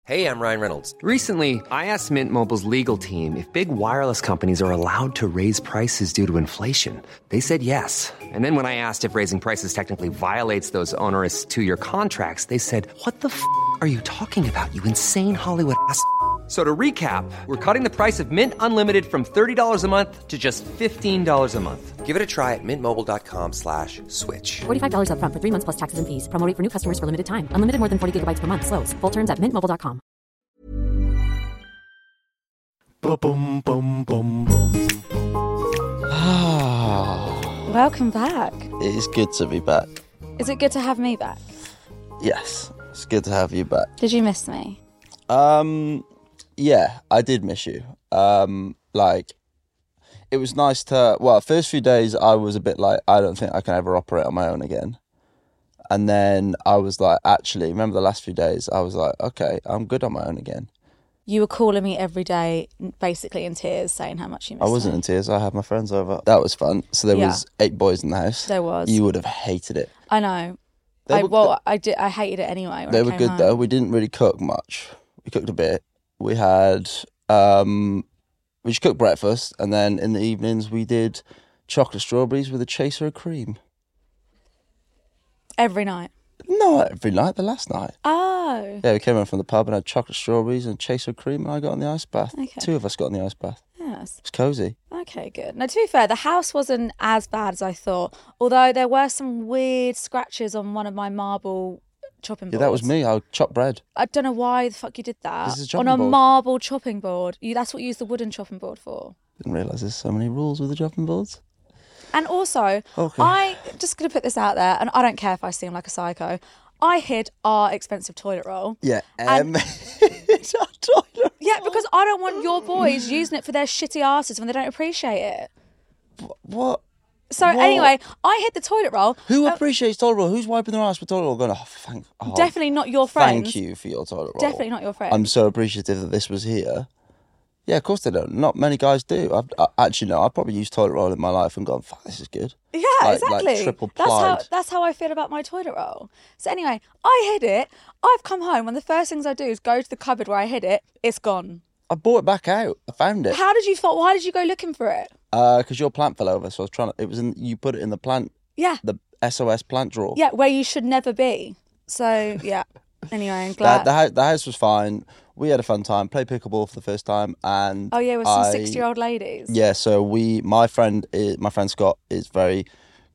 Hey, I'm Ryan Reynolds. Recently, I asked Mint Mobile's legal team if big wireless companies are allowed to raise prices due to inflation. They said yes. And then when I asked if raising prices technically violates those onerous two-year contracts, they said, "What the f*** are you talking about, you insane Hollywood ass?" So to recap, we're cutting the price of Mint Unlimited from $30 a month to just $15 a month. Give it a try at mintmobile.com/switch. $45 up front for 3 months plus taxes and fees. Promo rate for new customers for limited time. Unlimited more than 40 gigabytes per month. Slows full terms at mintmobile.com. Boom, boom, boom, boom. Welcome back. It is good to be back. Is it good to have me back? Yes, it's good to have you back. Did you miss me? Yeah, I did miss you. It was nice to, first few days I was a bit like, I don't think I can ever operate on my own again. And then I was like, actually, remember the last few days, I was like, okay, I'm good on my own again. You were calling me every day, basically in tears, saying how much you missed me. I wasn't in tears, I had my friends over. That was fun. So there was 8 boys in the house. There was. You would have hated it. I know. I hated it anyway. They were good though. We didn't really cook much. We cooked a bit. We had, we just cooked breakfast, and then in the evenings we did chocolate strawberries with a chaser of cream. Every night? Not every night, the last night. Oh. Yeah, we came in from the pub and had chocolate strawberries and chaser of cream, and I got on the ice bath. Okay. 2 of us got on the ice bath. Yes. It was cosy. Okay, good. Now, to be fair, the house wasn't as bad as I thought, although there were some weird scratches on one of my marble chopping boards. Yeah, that was me. I chopped bread. I don't know why the fuck you did that. This is a chopping on a board. marble chopping board. That's what you use the wooden chopping board for. Didn't realise there's so many rules with the chopping boards. And also, Okay. I just going to put this out there, and I don't care if I seem like a psycho. I hid our expensive toilet roll. Yeah, And- it's our toilet. Yeah, because I don't want your boys using it for their shitty asses when they don't appreciate it. What? So What? anyway, I hid the toilet roll. Who appreciates toilet roll? Who's wiping their ass with toilet roll going, Definitely not your friends. Thank you for your toilet roll. Definitely not your friends. I'm so appreciative that this was here. Yeah, of course they don't. Not many guys do. Actually, no, I've probably used toilet roll in my life and gone, fuck, this is good. Yeah, Like exactly. triple plied. That's how I feel about my toilet roll. So anyway, I hid it. I've come home and the first things I do is go to the cupboard where I hid it. It's gone. I brought it back out. I found it. How did you fall? Why did you go looking for it? Because your plant fell over, so I was trying to. It was in. You put it in the plant. Yeah. The SOS plant drawer. Yeah, where you should never be. So yeah. Anyway, I'm glad. The house was fine. We had a fun time. Played pickleball for the first time, and Oh yeah, with some 60-year-old ladies. Yeah, so my friend Scott is very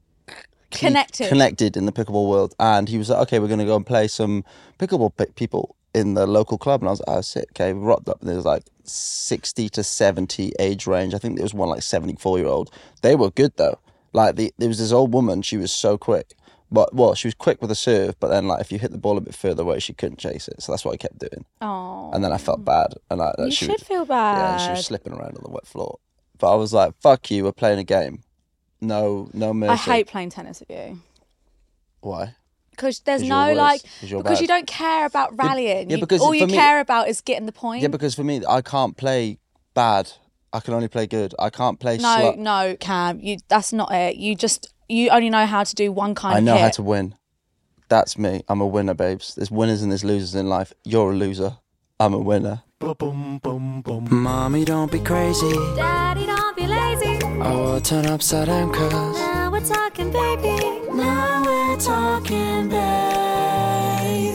connected in the pickleball world, and he was like, okay, we're going to go and play some pickleball people in the local club, and I was like, oh, sick. Okay, we rocked up, and there was like 60 to 70 age range. I think there was one like 74-year-old. They were good though. Like there was this old woman. She was so quick. But she was quick with a serve, but then like if you hit the ball a bit further away, she couldn't chase it. So that's what I kept doing. Oh. And then I felt bad, and You should feel bad. Yeah, and she was slipping around on the wet floor. But I was like, "Fuck you! We're playing a game. No mercy." I hate playing tennis with you. Why? Because there's 'Cause no you're like, worse. 'Cause you're because bad. you don't care about rallying. yeah, because all for you me- care about is getting the point. Yeah, because for me, I can't play bad. I can only play good. I can't play slow. No, Cam, that's not it. You only know how to do one kind I of know hit. how to win. That's me. I'm a winner, babes. There's winners and there's losers in life. You're a loser. I'm a winner. Boom, boom, boom. Mommy, don't be crazy. Daddy, don't be lazy. Oh, turn upside down, cuz. Now we're talking, baby. Now we're talking, baby.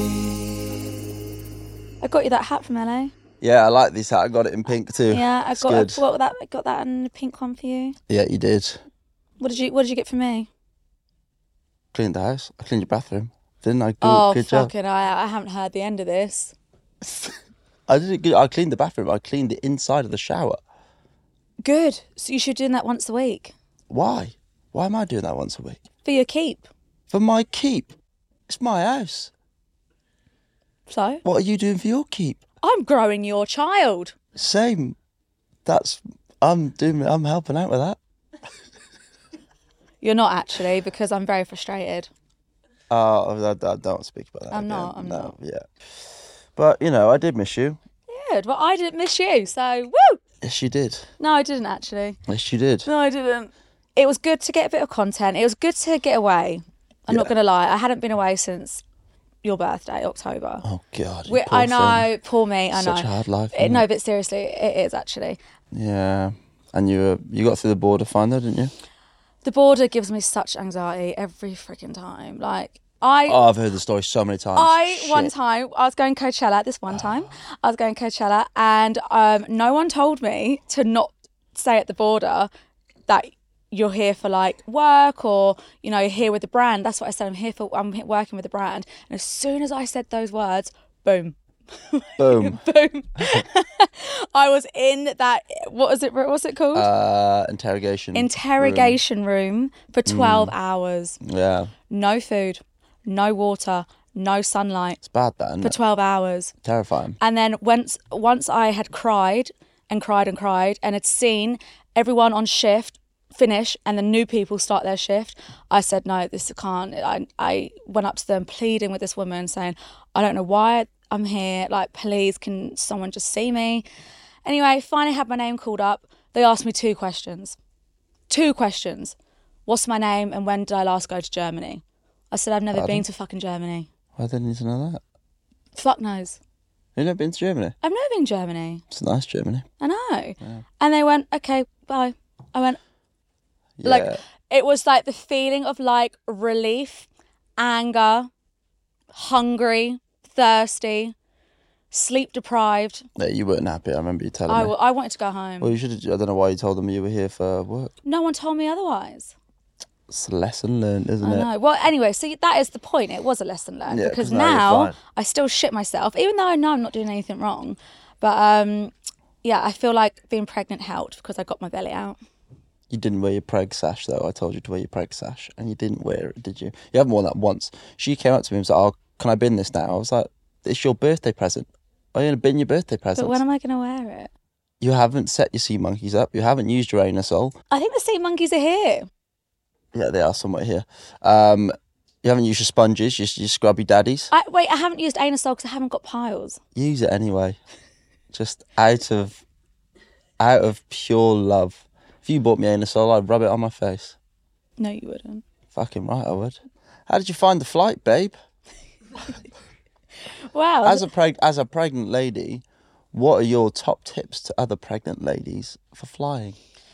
I got you that hat from LA. Yeah, I like this hat. I got it in pink too. Yeah, I It's got good. I got that in the pink one for you. Yeah, you did. What did you get for me? Cleaned the house. I cleaned your bathroom. Didn't I? Good job. Fucking I haven't heard the end of this. I did it good. I cleaned the bathroom. I cleaned the inside of the shower. Good. So you should be doing that once a week. Why? Why am I doing that once a week? For your keep. For my keep. It's my house. So? What are you doing for your keep? I'm growing your child. Same. I'm helping out with that. You're not actually, because I'm very frustrated. I don't speak about that. I'm again. not. No, yeah. But, I did miss you. Good. Well, I didn't miss you, so woo! Yes, you did. No, I didn't actually. Yes, you did. No, I didn't. It was good to get a bit of content. It was good to get away. I'm not going to lie. I hadn't been away since your birthday, October. Oh God. you We, poor I know, thing. poor me. I know. Such a hard life. isn't No, it? but seriously, it is actually. Yeah. And you got through the border fine though, didn't you? The border gives me such anxiety every freaking time. Like Oh, I've heard the story so many times. One Shit. time, I was going Coachella this one time. I was going Coachella and no one told me to not say at the border that you're here for like work or, you know, you're here with the brand. That's what I said. I'm working with the brand. And as soon as I said those words, boom. Boom. Boom. I was in that, what's it called? Interrogation room for 12 hours. Yeah. No food, no water, no sunlight It's bad that, isn't for it? 12 hours. Terrifying. And then once I had cried and cried and cried and had seen everyone on shift finish and the new people start their shift, I said, no, this can't. I went up to them pleading with this woman saying, I don't know why I'm here. Like, please, can someone just see me? Anyway, finally had my name called up. They asked me 2 questions. 2 questions. What's my name and when did I last go to Germany? I said, I've never been to fucking Germany. Why did I need to know that? Fuck knows. You've never been to Germany? I've never been to Germany. It's nice, Germany. I know. Yeah. And they went, okay, bye. I went, Yeah. like, it was like the feeling of like relief, anger, hungry, thirsty, sleep deprived. Yeah, you weren't happy. I remember you telling me. I wanted to go home. Well, you should have. I don't know why you told them you were here for work. No one told me otherwise. It's a lesson learned, isn't I it? know. Well, anyway, so that is the point. It was a lesson learned Yeah, because 'cause now you're now fine. I still shit myself, even though I know I'm not doing anything wrong. But yeah, I feel like being pregnant helped because I got my belly out. You didn't wear your preg sash, though. I told you to wear your preg sash, and you didn't wear it, did you? You haven't worn that once. She came up to me and was like, oh, can I bin this now? I was like, it's your birthday present. Are you going to bin your birthday present? But when am I going to wear it? You haven't set your sea monkeys up. You haven't used your anusol. I think the sea monkeys are here. Yeah, they are somewhere here. You haven't used your sponges, your scrubby daddies. I haven't used Anusol because I haven't got piles. Use it anyway. Just out of pure love. If you bought me Anusol, I'd rub it on my face. No, you wouldn't. Fucking right, I would. How did you find the flight, babe? Wow. As a pregnant lady, what are your top tips to other pregnant ladies for flying?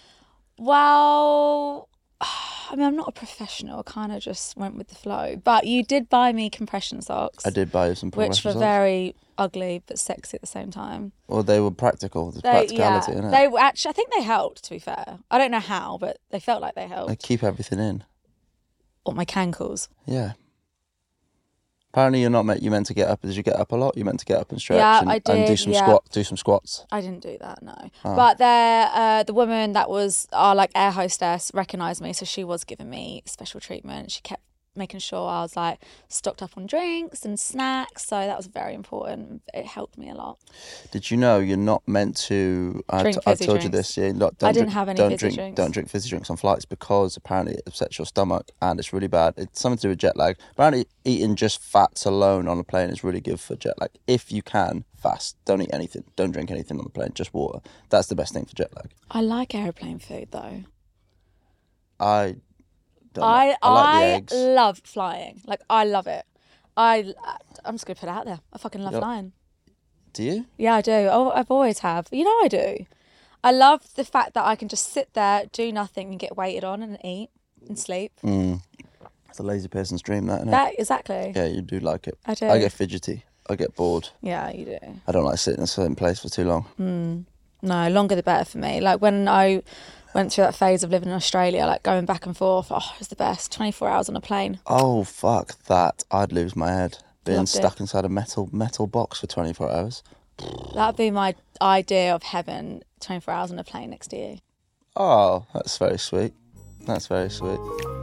Well, I mean, I'm not a professional. I kind of just went with the flow. But you did buy me compression socks. I did buy you some Which compression were socks. very ugly but sexy at the same time. Well, they were practical. There's practicality in it. They were actually, I think they helped, to be fair. I don't know how, but they felt like they helped. They keep everything in. Or my cankles. Yeah. Apparently, you're not meant. You meant to get up. Did you get up a lot? You meant to get up and stretch. Yeah, and, I and do did, some yeah. Do some squats. I didn't do that, no. Oh. But the woman that was our like air hostess recognised me, so she was giving me special treatment. She kept making sure I was like stocked up on drinks and snacks, so that was very important. It helped me a lot. Did you know you're not meant to? Drink I've fizzy told you drinks. this. Yeah, don't I didn't drink, have any don't fizzy drink, drinks. Don't drink fizzy drinks on flights because apparently it upsets your stomach and it's really bad. It's something to do with jet lag. Apparently, eating just fats alone on a plane is really good for jet lag. If you can fast, don't eat anything. Don't drink anything on the plane. Just water. That's the best thing for jet lag. I like aeroplane food though. I like the eggs. love flying. Like, I love it. I'm just going to put it out there. I fucking love Yep. flying. Do you? Yeah, I do. Oh, I've always have. You know I do. I love the fact that I can just sit there, do nothing and get waited on and eat and sleep. It's a lazy person's dream, that, isn't it? That, exactly. Yeah, you do like it. I do. I get fidgety. I get bored. Yeah, you do. I don't like sitting in a certain place for too long. No, longer the better for me. Like when I went through that phase of living in Australia, like going back and forth, it was the best. 24 hours on a plane. Oh, fuck that. I'd lose my head. Being Loved it. stuck inside a metal box for 24 hours. That'd be my idea of heaven, 24 hours on a plane next to you. Oh, that's very sweet. That's very sweet.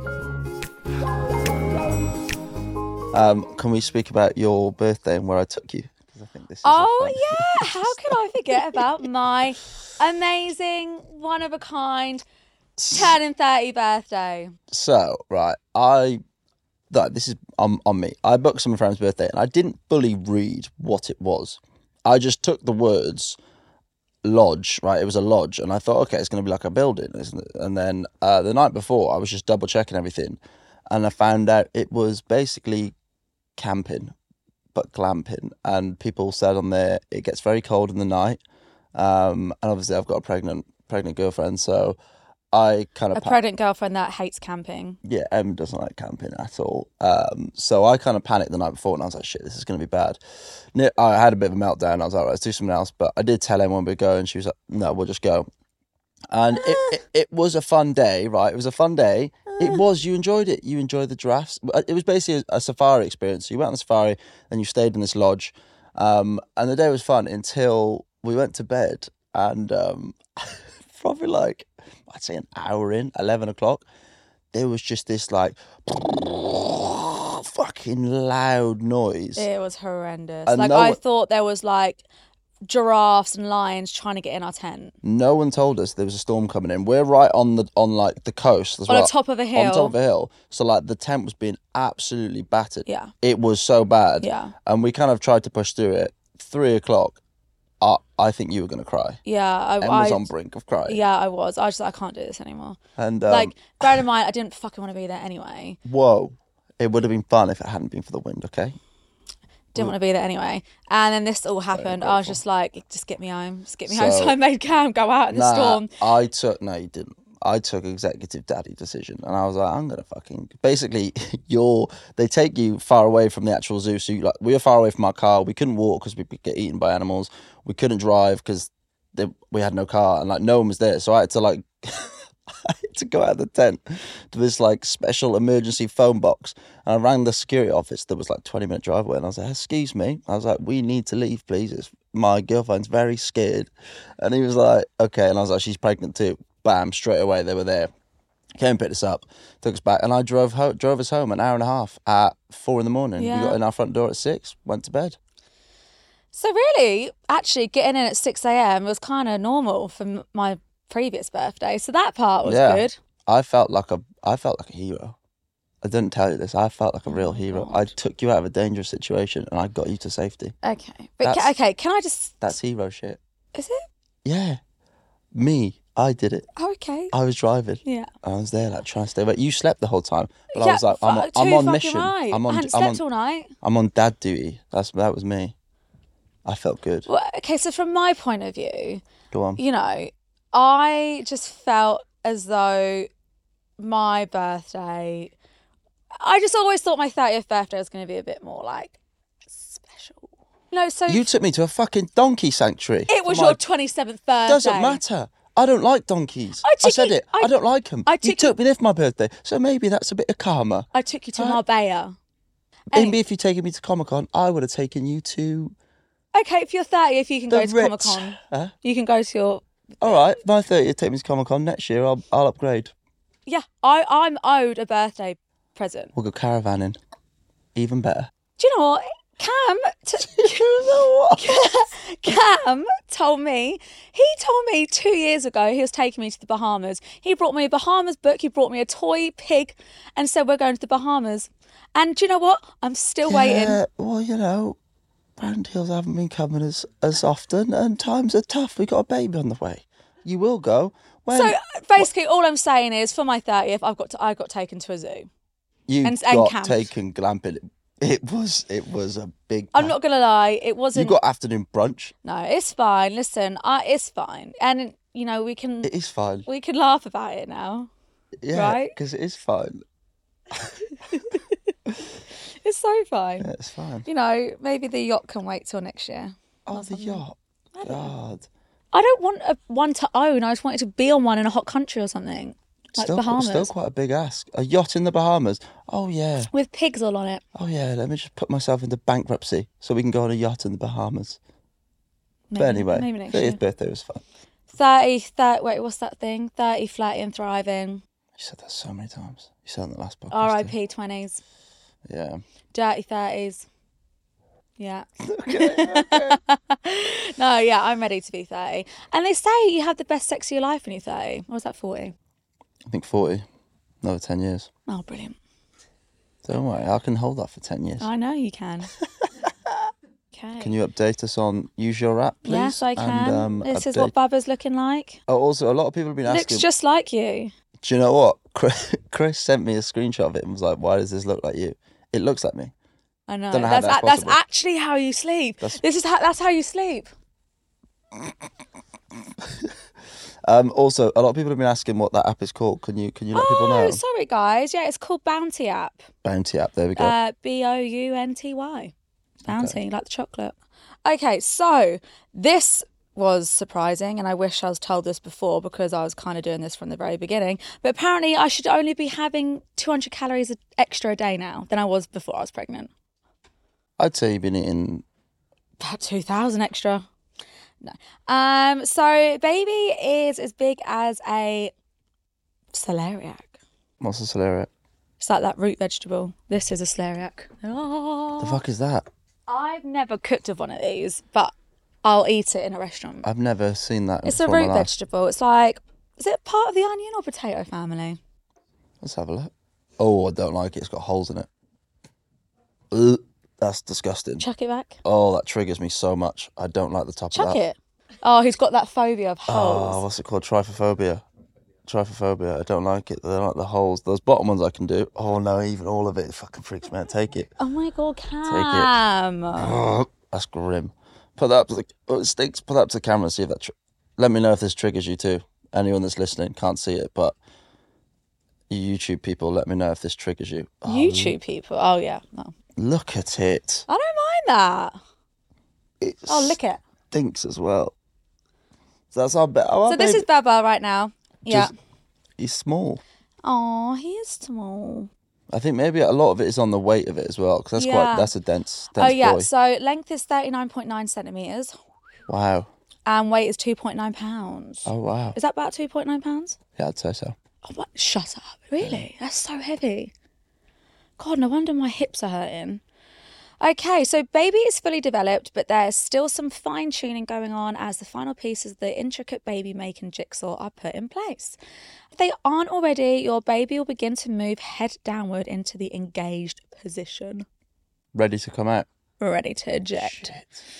Can we speak about your birthday and where I took you? 'Cause I think this is Yeah, how could I forget about my amazing, one-of-a-kind, turning 30 birthday? So, right, this is on me. I booked some friend's birthday and I didn't fully read what it was. I just took the words lodge, right? It was a lodge, and I thought, okay, it's going to be like a building, isn't it? And then the night before, I was just double checking everything, and I found out it was basically camping, but glamping. And people said on there it gets very cold in the night. And obviously I've got a pregnant girlfriend, so I kind of... A pregnant girlfriend that hates camping. Yeah, Em doesn't like camping at all. So I kind of panicked the night before and I was like, shit, this is going to be bad. I had a bit of a meltdown. I was like, right, let's do something else. But I did tell Em when we go and she was like, no, we'll just go. And it was a fun day, right? It was a fun day. It was. You enjoyed it. You enjoyed the giraffes. It was basically a safari experience. So you went on the safari, then you stayed in this lodge. And the day was fun until we went to bed. And probably like, I'd say an hour in, 11 o'clock, there was just this like fucking loud noise. It was horrendous. And like I thought there was like giraffes and lions trying to get in our tent. No one told us there was a storm coming in. We're right on the coast as well. On the top of a hill. On top of a hill. So like the tent was being absolutely battered. Yeah. It was so bad. Yeah. And we kind of tried to push through it. 3 o'clock. I think you were going to cry. Yeah, I was on brink of crying. Yeah, I was. I was just like, I can't do this anymore. And like, bear in mind, I didn't fucking want to be there anyway. Whoa. It would have been fun if it hadn't been for the wind, okay? Didn't want to be there anyway. And then this all happened. I was just like, just get me home. Just get me home. So I made Cam go out in the storm. No, you didn't. I took executive daddy decision and I was like, I'm going to fucking... Basically, they take you far away from the actual zoo. So we were far away from our car. We couldn't walk because we'd get eaten by animals. We couldn't drive because we had no car and like no one was there. So I had to like... I had to go out of the tent to this like special emergency phone box. And I rang the security office that was like 20-minute drive away. And I was like, excuse me. I was like, we need to leave, please. My girlfriend's very scared. And he was like, okay. And I was like, she's pregnant too. Bam, straight away they were there. Came and picked us up, took us back, and I drove us home an hour and a half at 4 a.m. Yeah. We got in our front door at 6, went to bed. So really, actually getting in at 6 a.m. was kind of normal for my previous birthday. So that part was good. I felt like a hero. I didn't tell you this. I felt like a real hero. God. I took you out of a dangerous situation and I got you to safety. Okay. But can I just... That's hero shit. Is it? Yeah. Me. I did it. Oh, okay. I was driving. Yeah. I was there like trying to stay awake. You slept the whole time. But Yeah, I was like, I'm on mission. Right. I'm on, I hadn't slept all night. I'm on dad duty. That was me. I felt good. Well, okay, so from my point of view, Go on. you know, I just felt as though my birthday... I just always thought my 30th birthday was going to be a bit more like special. No, so You took me to a fucking donkey sanctuary. it was for your my- 27th birthday. Doesn't matter. I don't like donkeys. I I took said you- it. I don't like them. I You took took me there for my birthday, so maybe that's a bit of karma. I took you to Right. Marbella. Maybe if you'd taken me to Comic-Con, I would have taken you to Okay, if you're 30, if you can the go to Ritz. Comic-Con, Huh? you can go to your... All right, my 30th, take me to Comic-Con. Next year, I'll upgrade. Yeah, I'm owed a birthday present. We'll go caravanning. Even better. Do you know what? Cam told me 2 years ago he was taking me to the Bahamas. He brought me a Bahamas book, he brought me a toy pig and said we're going to the Bahamas. And do you know what? I'm still waiting. Yeah, well, you know, brand deals haven't been coming as often and times are tough. We got a baby on the way. You will go. When So basically all I'm saying is for my 30th I got taken to a zoo. you and got camped. taken glamping. It was a big... I'm not going to lie, it You wasn't... got afternoon brunch. No, it's fine. Listen, it's fine. And, you know, we can It is fine. laugh about it now. Yeah, right? because it is fine. It's so fine. Yeah, it's fine. You know, maybe the yacht can wait till next year. Oh, the yacht. God. I don't want one to own. I just wanted to be on one in a hot country or something. Like Bahamas. Still quite a big ask. A yacht in the Bahamas. Oh, yeah. With pigs all on it. Oh, yeah. Let me just put myself into bankruptcy so we can go on a yacht in the Bahamas. Maybe, But anyway, maybe next 30th year. birthday was fun. 30, wait, what's that thing? 30, flirty and thriving. You said that so many times. You said it on the last podcast. R.I.P. 20s. too. Yeah. Dirty 30s. Yeah. No, yeah, I'm ready to be 30. And they say you have the best sex of your life when you're 30. Or was that 40? I think 40. Another 10 years. Oh, brilliant. Don't worry, I can hold that for 10 years. I know you can. Okay. Can you update us on Use Your App, please? Yes, I can. And, This is what Bubba's looking like. Oh, also, a lot of people have been asking... Looks just like you. Do you know what? Chris sent me a screenshot of it and was like, why does this look like you? It looks like me. I know. Don't know how that's that's possible. actually how you sleep. That's how you sleep. Also, a lot of people have been asking what that app is called. Can you let people know? Oh, sorry, guys. Yeah, it's called Bounty app. Bounty app. There we go. Bounty. Bounty, like the chocolate. Okay, so this was surprising, and I wish I was told this before because I was kind of doing this from the very beginning. But apparently, I should only be having 200 calories extra a day now than I was before I was pregnant. I'd say you've been eating. About 2,000 extra. No. So baby is as big as a celeriac. What's a celeriac? It's like that root vegetable. This is a celeriac. Oh. The fuck is that? I've never cooked with one of these, but I'll eat it in a restaurant. I've never seen that. It's a before in root my life. vegetable. It's like, is it part of the onion or potato family? Let's have a look. Oh, I don't like it. It's got holes in it. Ugh, that's disgusting. Chuck it back. Oh, that triggers me so much. I don't like the top of Chuck that. it. Oh, he's got that phobia of Oh, holes. what's it called? Trypophobia. Trypophobia. I don't like it. I don't like the holes. Those bottom ones I can do. Oh no, even all of it fucking freaks me out. Take it. Oh my God, Cam. Oh, that's grim. Put that up to the. Oh, it stinks. Put that up to the camera and see if that. Let me know if this triggers you too. Anyone that's listening can't see it, but you YouTube people, let me know if this triggers you. Oh, YouTube people. Oh yeah. No. Look at it. I don't mind that. It Oh, lick it. stinks as well. So that's our bit. Oh, So this is Baba right now. Yeah. He's small. Oh, he is small. I think maybe a lot of it is on the weight of it as well, because that's a dense Oh yeah. boy. So length is 39.9 centimeters, Wow. and weight is 2.9 pounds. Oh wow. Is that about 2.9 pounds? Yeah, I'd say so. Oh, what? Shut up. Really? That's so heavy. God, no wonder my hips are hurting. Okay, so baby is fully developed, but there's still some fine-tuning going on as the final pieces of the intricate baby-making jigsaw are put in place. If they aren't already, your baby will begin to move head downward into the engaged position. Ready to come out. Ready to eject.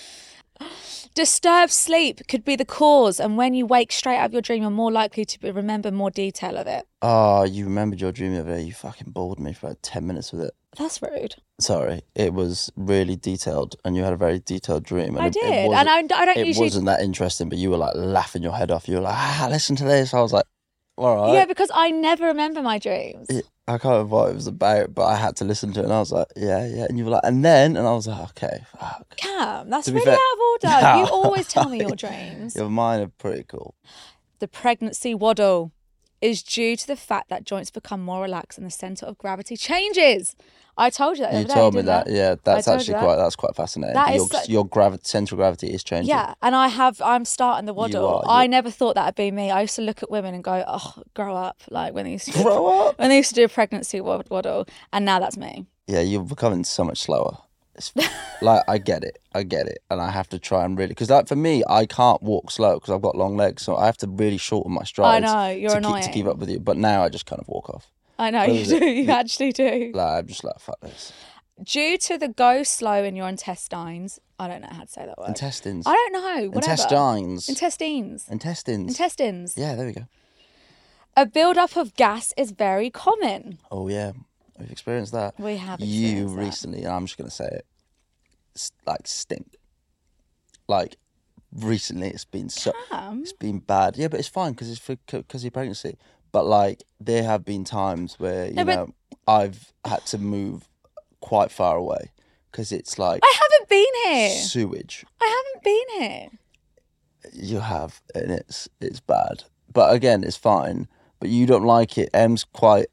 Disturbed sleep could be the cause, and when you wake straight out of your dream, you're more likely to remember more detail of it. Oh, you remembered your dream the other day. You fucking bored me for like 10 minutes with it. That's rude. Sorry, it was really detailed, and you had a very detailed dream. And I it did, wasn't- and I don't It usually... wasn't that interesting, but you were like laughing your head off. You were like, listen to this. I was like, all right. Yeah, because I never remember my dreams. I can't remember what it was about, but I had to listen to it, and I was like, yeah. And you were like, and then, and I was like, okay, fuck. Cam, that's To be really fair- out of order. No. You always tell me your dreams. Your mine are pretty cool. The pregnancy waddle is due to the fact that joints become more relaxed and the centre of gravity changes. I told you that. the You other day, told me didn't that. I? Yeah, that's I told actually you that. that's quite fascinating. That is your central gravity is changing. Yeah, and I'm starting the waddle. are, I you- never thought that'd be me. I used to look at women and go, "Oh, grow up!" Like when they used to Grow up. when they used to do a pregnancy waddle, and now that's me. Yeah, you're becoming so much slower. It's, like I get it, and I have to try and really because like for me, I can't walk slow because I've got long legs, so I have to really shorten my strides. know, you're to annoying. keep up with you. But now I just kind of walk off. I know What you is do. it? You actually do. Like I'm just like fuck this. Due to the go slow in your intestines, I don't know how to say that word. Intestines. I don't know. Whatever. Intestines. Intestines. Intestines. Intestines. Yeah, there we go. A build-up of gas is very common. Oh yeah, we've experienced that. We have You experienced that. recently, and I'm just gonna say it, like stink. Like recently, it's been it's been bad. Yeah, but it's fine because it's because of your pregnancy. But like there have been times where you No, but- know I've had to move quite far away because it's like I haven't been here. sewage. I haven't been here. You have, and it's bad. But again, it's fine. But you don't like it. Em's quite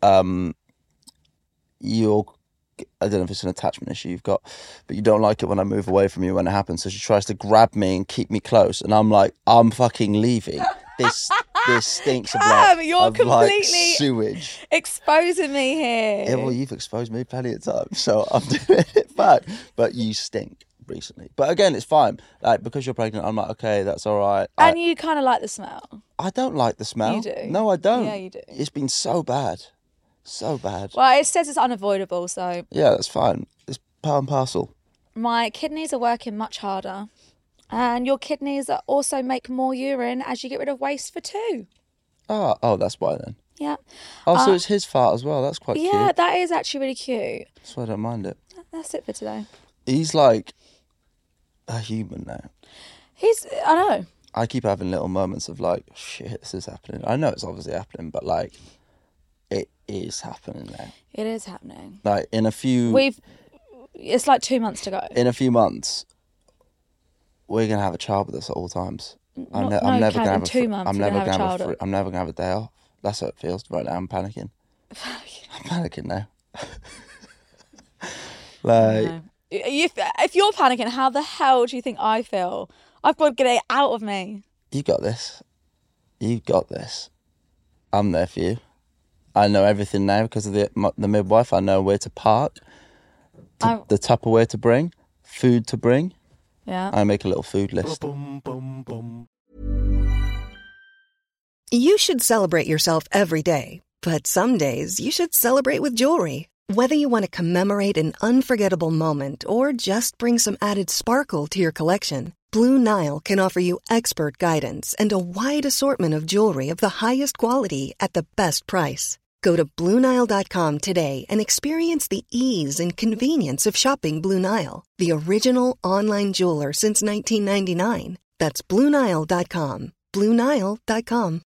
you're. I don't know if it's an attachment issue you've got, but you don't like it when I move away from you when it happens. So she tries to grab me and keep me close, and I'm like, I'm fucking leaving. This stinks of Cam, like, you're of like completely- sewage. Exposing me here. Yeah, well, you've exposed me plenty of times, so I'm doing it back. But you stink recently. But again, it's fine. Like because you're pregnant, I'm like, okay, that's all right. And you kind of like the smell. I don't like the smell. You do. No, I don't. Yeah, you do. It's been so bad. So bad. Well, it says it's unavoidable, so Yeah, that's fine. It's part and parcel. my kidneys are working much harder. And your kidneys also make more urine as you get rid of waste for two. Oh, that's why then. Yeah. Oh, so it's his fart as well. That's quite Yeah, cute. that is actually really cute. That's why I don't mind it. That's it for today. He's like a human now. I know. I keep having little moments of like, shit, this is happening. I know it's obviously happening, but like, it is happening now. It is happening. Like in a few, it's like 2 months to go. in a few months, we're gonna have a child with us at all times. I'm never Cam, gonna have in 2 months I'm we're never gonna have a gonna have child. I'm never gonna have a day off. That's how it feels right now. I'm panicking. I'm panicking now. Like, No. If you're panicking, how the hell do you think I feel? I've got to get it out of me. you got this. You got this. I'm there for you. I know everything now because of the midwife. I know where to park, the Tupperware to bring, food to bring. Yeah. I make a little food list. You should celebrate yourself every day, but some days you should celebrate with jewelry. Whether you want to commemorate an unforgettable moment or just bring some added sparkle to your collection, Blue Nile can offer you expert guidance and a wide assortment of jewelry of the highest quality at the best price. Go to BlueNile.com today and experience the ease and convenience of shopping Blue Nile, the original online jeweler since 1999. That's BlueNile.com. BlueNile.com.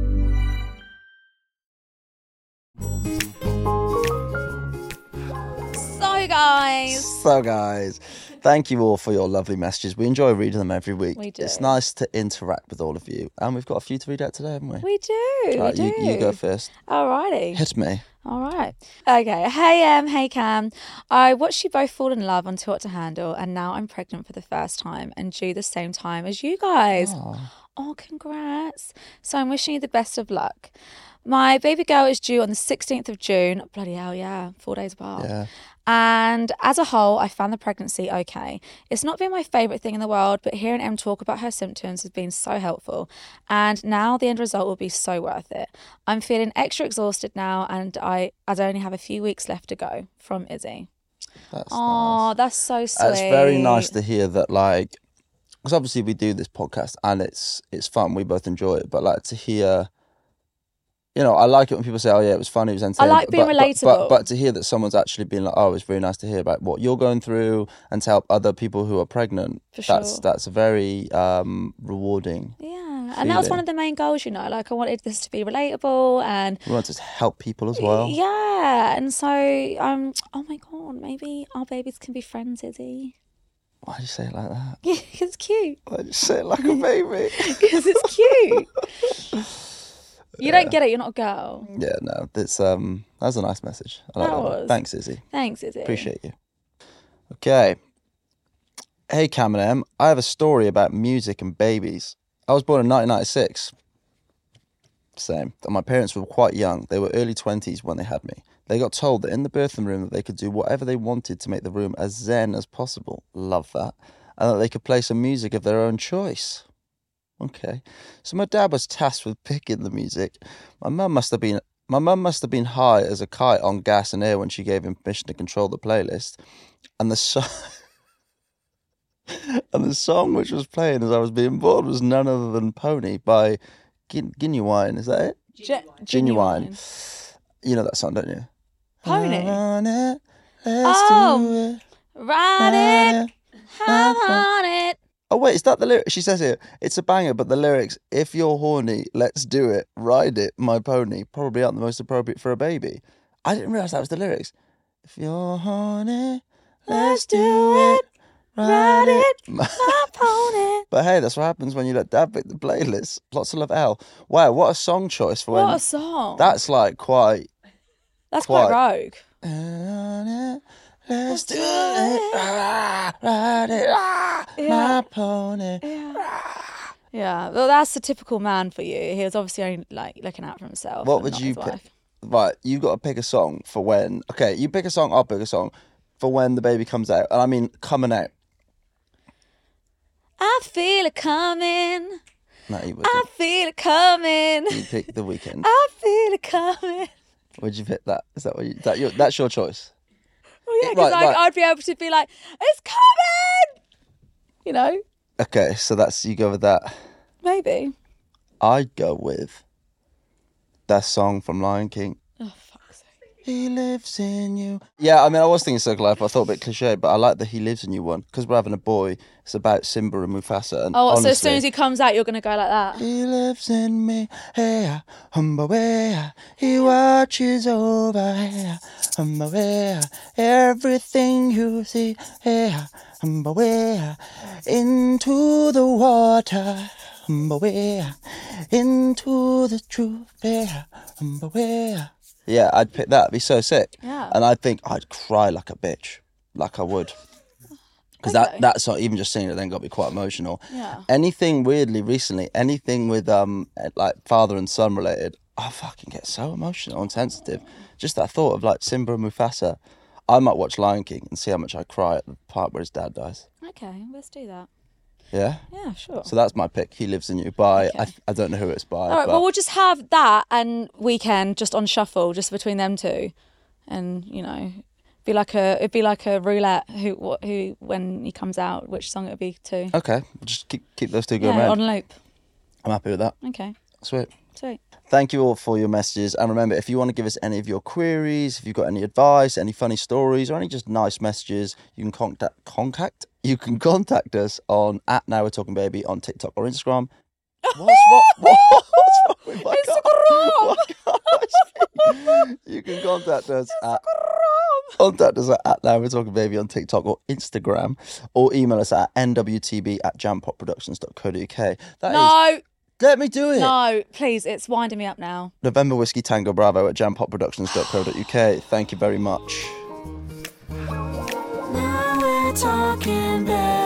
So, guys, thank you all for your lovely messages. We enjoy reading them every week. We do. It's nice to interact with all of you. And we've got a few to read out today, haven't we? we do. Right, we do. you go first. Alrighty. Hit me. All right. Okay. Hey Cam. I watched you both fall in love on Too Hot to Handle, and now I'm pregnant for the first time and due the same time as you guys. Oh, congrats. So I'm wishing you the best of luck. My baby girl is due on the 16th of June. Bloody hell, yeah. 4 days apart. Yeah. And as a whole, I found the pregnancy okay. It's not been my favourite thing in the world, but hearing Em talk about her symptoms has been so helpful. And now the end result will be so worth it. I'm feeling extra exhausted now, and I only have a few weeks left to go. From Izzy. That's Oh, nice. that's so sweet. It's very nice to hear that, like, because obviously we do this podcast and it's fun. We both enjoy it, but like to hear, you know, I like it when people say, "Oh yeah, it was funny, it was entertaining." I like being relatable. But to hear that someone's actually been like, "Oh, it's really nice to hear about what you're going through," and to help other people who are pregnant. For sure. That's very rewarding. Yeah, and that was one of the main goals, you know. Like I wanted this to be relatable, and We want to help people as well. yeah, and so oh my god, maybe our babies can be friends, Izzy. Why do you say it like that? Yeah, it's cute. Why do you say it like a baby? Because it's cute. You don't get it. You're not a girl. Yeah, no, that's that was a nice message. I like That that one. was. Thanks, Izzy. Thanks, Izzy. Appreciate you. Okay. Hey, Cam and Em. I have a story about music and babies. I was born in 1996. Same. And my parents were quite young. They were early 20s when they had me. They got told that in the birthing room that they could do whatever they wanted to make the room as zen as possible. Love that. And that they could play some music of their own choice. Okay. So my dad was tasked with picking the music. My mum must have been high as a kite on gas and air when she gave him permission to control the playlist. And the song which was playing as I was being born was none other than Pony by Genuine. Is that it? Genuine. You know that song, don't you? Pony. Let's Oh. do it. Ride it. I want it. Oh wait, is that the lyric? She says here, it's a banger, but the lyrics, if you're horny, let's do it, ride it, my pony, probably aren't the most appropriate for a baby. I didn't realise that was the lyrics. If you're horny, let's do it, ride it, my pony. But hey, that's what happens when you let Dad pick the playlist. Lots of Love L. Wow, what a song choice for when... What a song. That's like quite... That's quite rogue. Let's do it, ride it, my pony. Yeah, well, that's the typical man for you. He was obviously only like looking out for himself. What and would not you his pick? wife. Right, you've got to pick a song for when... Okay, you pick a song, I'll pick a song for when the baby comes out. And I mean, coming out. I feel it coming. No, you wouldn't. I feel it coming. You pick The Weeknd. I feel it coming. Would you pick that? Is that what you... that's your choice? Well, yeah, because Right. I'd be able to be like, it's coming! You know? Okay, so that's... You go with that. Maybe. I'd go with that song from Lion King. Oh, fuck's sake. He lives in you. Yeah, I mean, I was thinking Circle Life, but I thought a bit cliche, but I like the He Lives in You one, because we're having a boy. It's about Simba and Mufasa. And Oh, honestly, so as soon as he comes out, you're going to go like that? he lives in me, hey, way. He watches over, hey, way. Everything you see, hey, way. Into the water, way. Into the truth, hey, way. Yeah, I'd pick that. It'd be so sick. Yeah. And I think I'd cry like a bitch, like I would. Because that's not even just seeing it then got me quite emotional. Yeah. Anything weirdly recently, anything with like father and son related, I fucking get so emotional and sensitive. Just that thought of like Simba and Mufasa. I might watch Lion King and see how much I cry at the part where his dad dies. Okay, let's do that. Yeah? Yeah, sure. So that's my pick. He Lives in You by, Okay. I don't know who it's by. All right, but well, we'll just have that and Weekend just on shuffle, just between them two. And, you know, it'd be like a roulette who when he comes out, which song it would be to. Okay, just keep those two going Yeah, round. on loop. I'm happy with that. Okay, Sweet. sweet. Thank you all for your messages. And remember, if you want to give us any of your queries, if you've got any advice, any funny stories, or any just nice messages, you can contact us on @NowWe'reTalkingBaby on TikTok or Instagram. What's wrong with my God? You can contact us at @NowWe'reTalkingBaby on TikTok or Instagram, or email us at nwtb@jampopproductions.co.uk. No, Let me do it. no, please, it's winding me up now. November Whiskey Tango Bravo @jampopproductions.co.uk. Thank you very much. Now we're talking,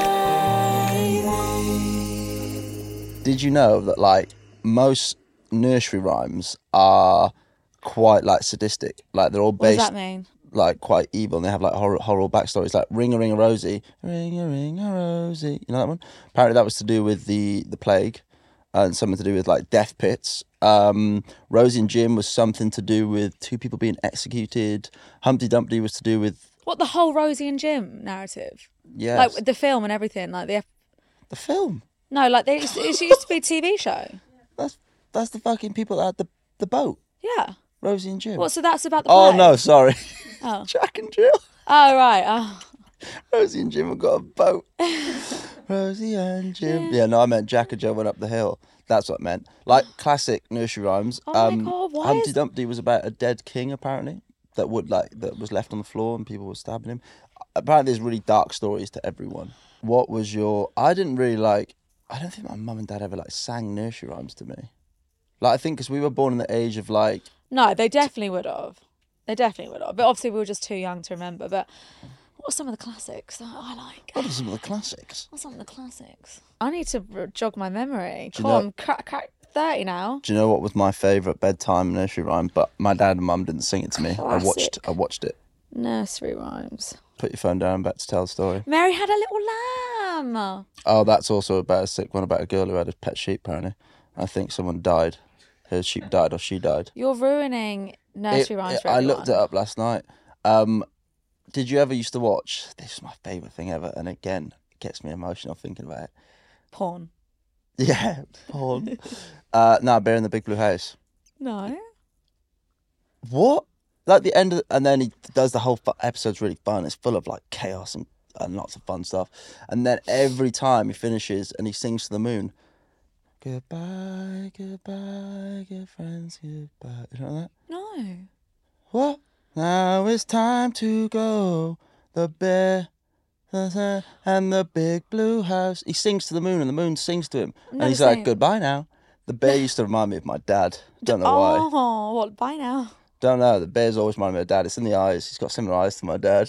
baby. Did you know that like most nursery rhymes are quite like sadistic? Like they're all What does based that mean? like quite evil, and they have like horrible backstories. Like Ring a Ring a Rosie, Ring a Rosie. You know that one? Apparently that was to do with the plague, and something to do with like death pits. Rosie and Jim was something to do with two people being executed. Humpty Dumpty was to do with What, the whole Rosie and Jim narrative? yes, Like the film and everything, like the film. No, like it used to be a TV show. That's the fucking people that had the boat. Yeah. Rosie and Jim. What? So that's about the Oh play? no, sorry. Oh. Jack and Jill. Oh right. Oh. Rosie and Jim have got a boat. Rosie and Jim. Yeah, no, I meant Jack and Jill went up the hill. That's what I meant. Like classic nursery rhymes. Oh my God, why Humpty is- Dumpty was about a dead king apparently that was left on the floor and people were stabbing him. Apparently, there's really dark stories to everyone. What was your? I don't think my mum and dad ever like sang nursery rhymes to me. Like I think because we were born in the age of like. No, they definitely would have. They definitely would have. But obviously, we were just too young to remember. But what are some of the classics that I like? What are some of the classics? What's some of the classics? I need to jog my memory. Do you Come know- on, crack 30 now. Do you know what was my favourite bedtime nursery rhyme? But my dad and mum didn't sing it to me. Classic. I watched it. Nursery rhymes. Put your phone down, back to tell the story. Mary had a little lamb. Oh, that's also about a sick one about a girl who had a pet sheep, apparently. I think someone died. Her sheep died or she died. You're ruining nursery rhymes for I everyone. looked it up last night. Did you ever used to watch? This is my favourite thing ever, and again, it gets me emotional thinking about it. Porn. Yeah, porn. No, Bear in the Big Blue House. No. What? Like the end of and then he does the whole episode's really fun. It's full of like chaos and lots of fun stuff. And then every time he finishes and he sings to the moon, goodbye, goodbye, good friends, goodbye. You know that? No. What? Now it's time to go. The bear and the big blue house. He sings to the moon and the moon sings to him. And Never he's seen like, it. goodbye now. The bear used to remind me of my dad. Don't know why. Oh, what? Bye now. Don't know. The bear's always reminded me of dad. It's in the eyes. He's got similar eyes to my dad.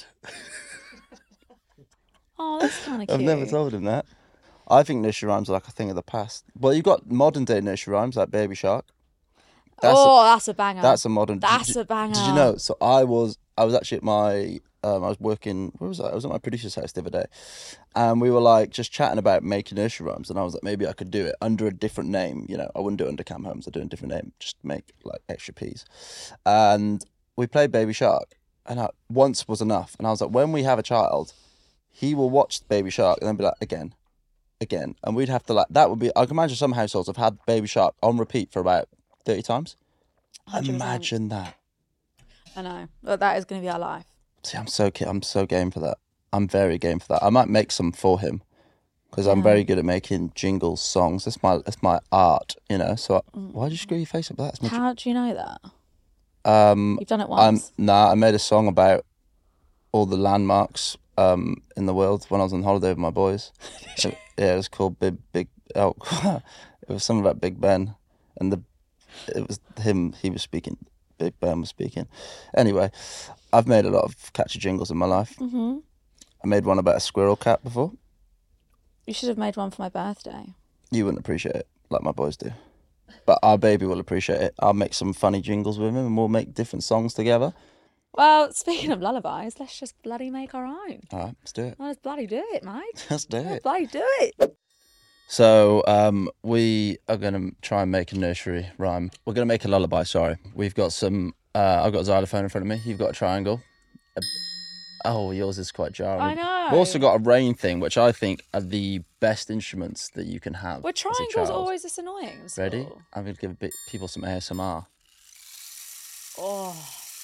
Oh, that's kind of cute. I've never told him that. I think nursery rhymes are like a thing of the past. Well, you've got modern day nursery rhymes like Baby Shark. That's a banger. That's a modern. That's a banger. Did you know? So I was actually at my. I was working. Where was I? I was at my producer's house the other day, and we were like just chatting about making nursery rhymes, and I was like, maybe I could do it under a different name. You know, I wouldn't do it under Cam Holmes. I'd do it a different name, just to make like extra P's. And we played Baby Shark, and once was enough. And I was like, when we have a child, he will watch Baby Shark and then be like, again, and we'd have to like that would be. I can imagine some households have had Baby Shark on repeat for about 30 times. 100%. Imagine that. I know. But that is going to be our life. See, I'm so game for that. I'm very game for that. I might make some for him because I'm very good at making jingles, songs. That's my art, you know. So why'd you screw your face up? That's How do you know that? You've done it I once. made a song about all the landmarks in the world when I was on holiday with my boys. It was called Big. Oh, it was something about Big Ben, and it was him. He was speaking. Big Ben was speaking. Anyway, I've made a lot of catchy jingles in my life. Mm-hmm. I made one about a squirrel cat before. You should have made one for my birthday. You wouldn't appreciate it like my boys do, but our baby will appreciate it. I'll make some funny jingles with him, and we'll make different songs together. Well, speaking of lullabies, let's just bloody make our own. All right, let's do it. Let's bloody do it, mate. Let's do Let's it. bloody do it. So we are going to try and make a nursery rhyme. We're going to make a lullaby, sorry. We've got some... I've got a xylophone in front of me. You've got a triangle. Oh, yours is quite jarring. I know. We've also got a rain thing, which I think are the best instruments that you can have. Well, as a triangles child. always this annoying. in Ready? school. I'm going to give people some ASMR. Oh.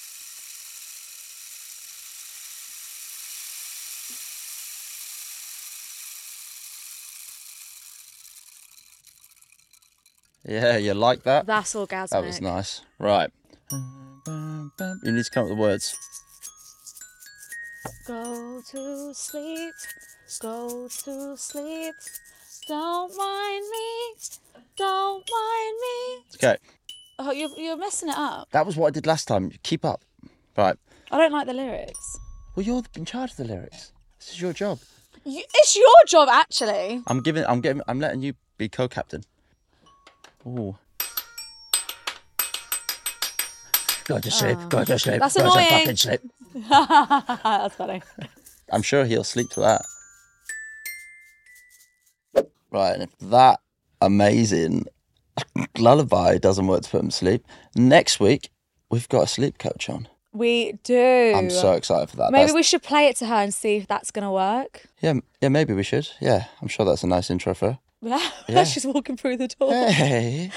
Yeah, you like that? That's orgasmic. That was nice. Right. You need to come up with the words. Go to sleep. Go to sleep. Don't mind me. Don't mind me. Okay. Oh, you're messing it up. That was what I did last time. Keep up. Right. I don't like the lyrics. Well, you're in charge of the lyrics. This is your job. It's your job, actually. I'm letting you be co-captain. Ooh. Go to sleep. Go to sleep. That's go annoying. to fucking sleep. That's funny. I'm sure he'll sleep to that. Right, and if that amazing lullaby doesn't work to put him to sleep, next week we've got a sleep coach on. We do. I'm so excited for that. Maybe we should play it to her and see if that's going to work. Yeah, maybe we should. Yeah, I'm sure that's a nice intro for her. Yeah. She's walking through the door. Hey.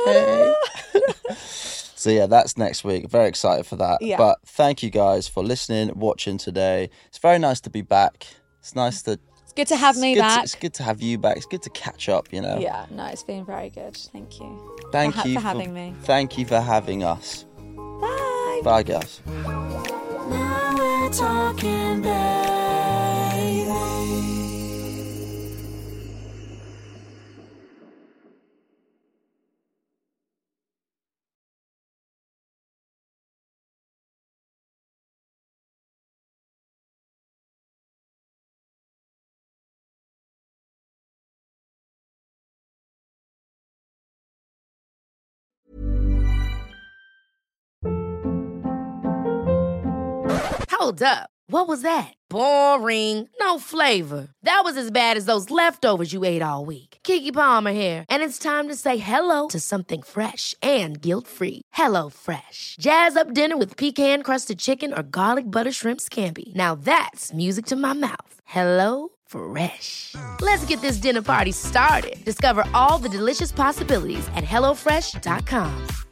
So yeah, that's next week. Very excited for that. Yeah. But thank you guys for listening, watching today. It's very nice to be back. It's nice to... It's good to have me back. It's good to have you back. It's good to catch up, you know. Yeah, no, it's been very good. Thank you. Thank you for having me. Thank you for having us. Bye. Bye, guys. Now we're talking, baby. Hold up. What was that? Boring. No flavor. That was as bad as those leftovers you ate all week. Keke Palmer here, and it's time to say hello to something fresh and guilt-free. Hello Fresh. Jazz up dinner with pecan-crusted chicken or garlic butter shrimp scampi. Now that's music to my mouth. Hello Fresh. Let's get this dinner party started. Discover all the delicious possibilities at HelloFresh.com.